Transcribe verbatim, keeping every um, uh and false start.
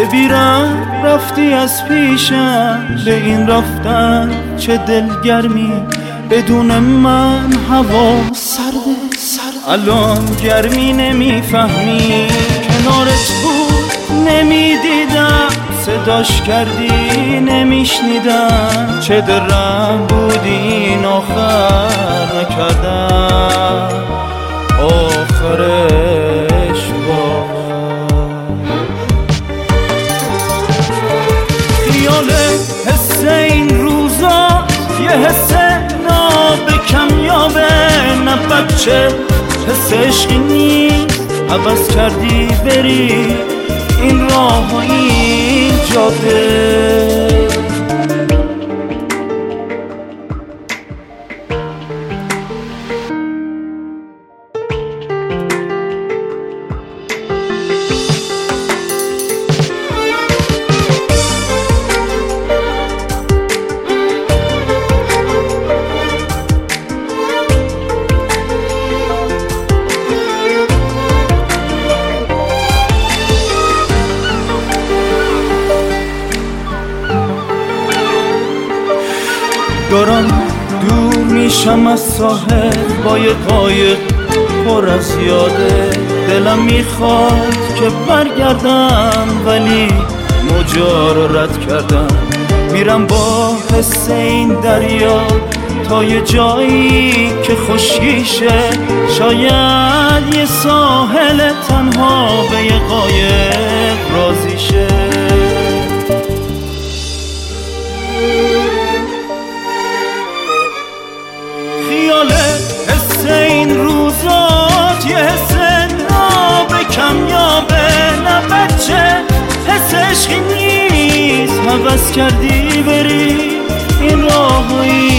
بیرم رفتی از پیشم، به این رفتن چه دلگرمی، بدون من هوا سرده سرده. الان گرمی نمیفهمی، کنارت بود نمیدیدم، صداش کردی نمیشنیدم، چه درم بودی این آخر نکردم آخرش با خیال حس این روزا، یه حس ناب کمیابه، نه بچه حس عشقی نیست، عوض کردی بری این راه و این جاده. دارم دور میشم از ساحل با یه قایق پر از یاده، دلم میخواد که برگردم ولی موجا رو رد کردم، میرم با حس این دریا تا یه جایی که خشکیشه، شاید یه ساحل تنها به یه قایق راضی شه. خیال حس این روزات، یه حس ناب کمیابه، نه بچه حس عشقی نیست، عوض کردی بری این راه و این